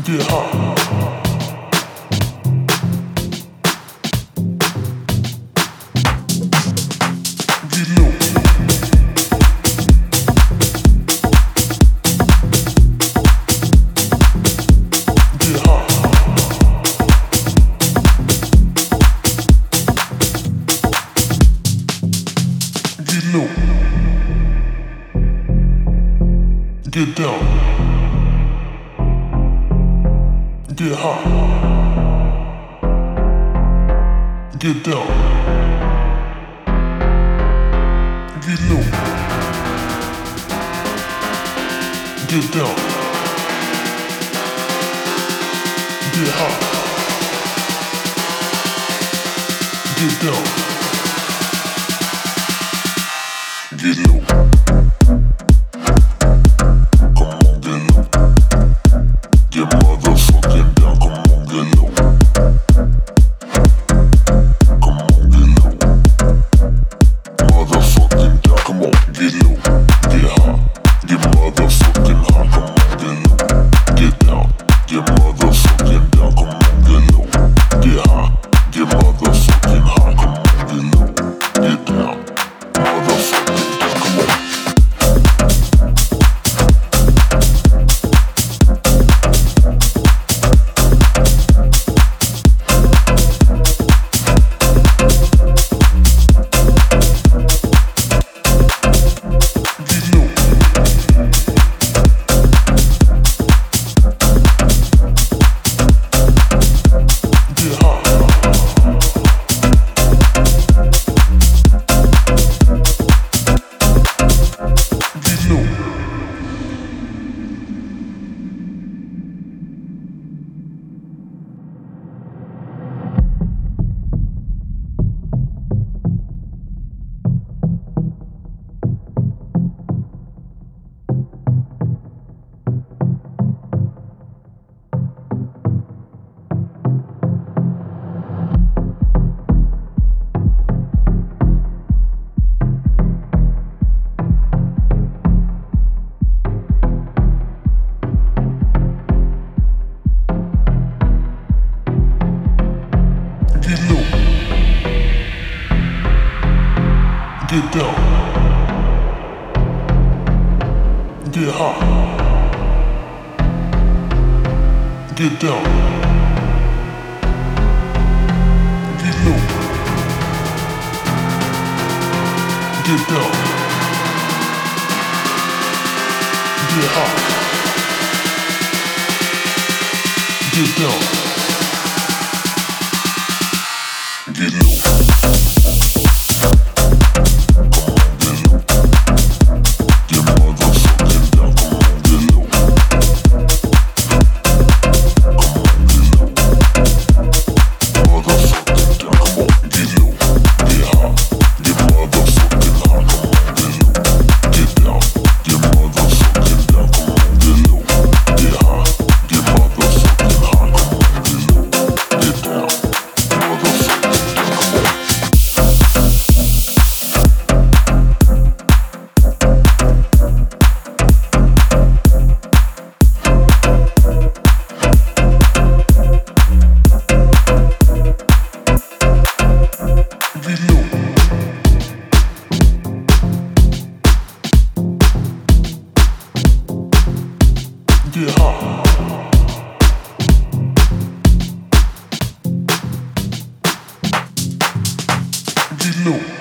Get hot. Get low. Get hot. Get low. Get down. Get hot. Get down. Get low. Get down. Get hot. Get down. Get low. Get down. Get hot. Get down. Get low. Get down. Get hot. Get down. Get low. Get hot. Get low.